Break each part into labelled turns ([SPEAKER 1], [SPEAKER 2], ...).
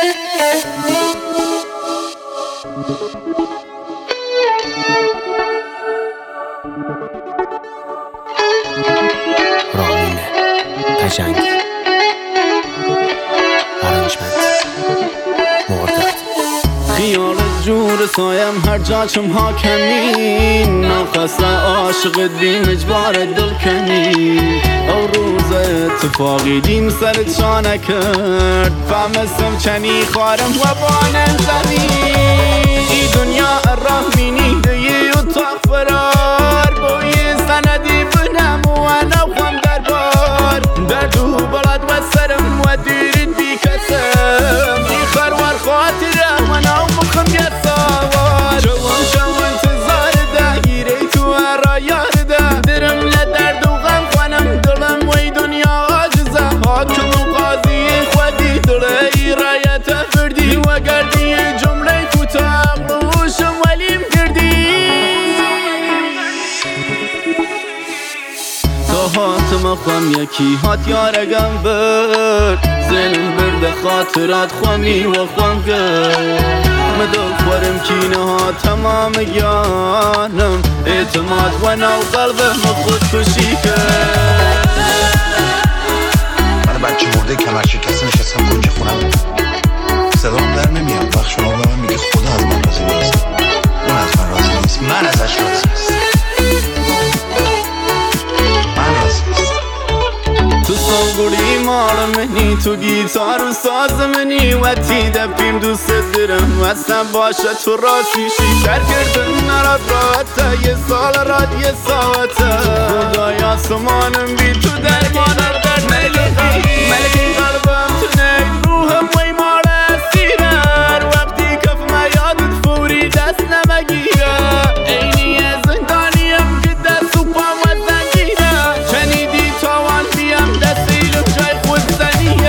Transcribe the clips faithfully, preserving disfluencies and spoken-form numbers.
[SPEAKER 1] رامین قشنگی ارنجمنت مردد
[SPEAKER 2] خیال جور سایم هر جا چم حاکمی ناخسته عاشق دیم اجبار دل کنی او روز اتفاقی دیم سرت شانه کرد فهمستم چنی خارم و بانم زنی ای دنیا رحمینی دیگه اتاق فرار بوی سندی بنم و نوخم دربار دردو بلد و سرم و دیرید بی کسم ای خروار خاطره و نو مخم یه سوار جوان جوان انتظار ده گیره تو هر یار ده درم لدرد و غم خانم دلم وی دنیا آجزه حاکم و قاضی خودی دله ای رایت فردی و گردی جمله کوتاه روشم ولیم کردی تا هاتم خوام یکی هات یارگم برد زنم برد خاطرات خوامی و خوام کرد مدل خورم کینه ها تمام گیانم اعتماد و نو قلبم خود کشی کرد
[SPEAKER 3] من بچه مرده کمر شکسته نشستم کنج خونم صدام در نمیاد وقت شما به من میگه خدا از من راضی نیست اون از من راضی نیست من ازش راضی نیست من راضی نیست
[SPEAKER 2] تو سوگوڑی مال منی تو گیتار و ساز منی و تی دپیم دوست درم اصلا باشه تو راستی شیکر کردن نراد راحته یه سال راد یه ساعته خدای آسمانم بی تو درمانم در ملکی ملکی قلبم تو نگ روحم وی مال اسیرر وقتی کفم یادت فوری دست نمگیره اینی زندانیم که دست و پام و زنگیره شنیدی تاوان بیم دست ایلم جای خود زنیه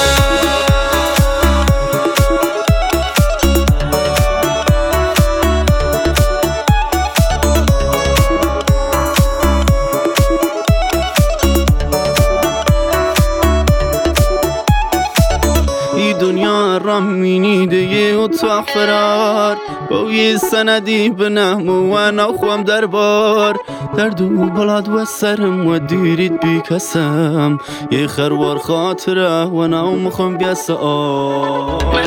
[SPEAKER 2] ای دنیا رامینی دیگه اتاق فرار با یه سندی بنم و نخوام دربار دردو بلاد و سرم و دیرید بی کسم یه خروار خاطره و نو مخم بیسه آه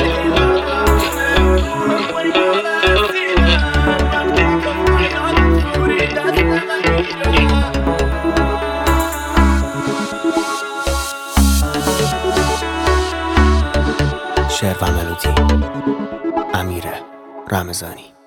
[SPEAKER 1] شعر و ملودی امیر رمضانی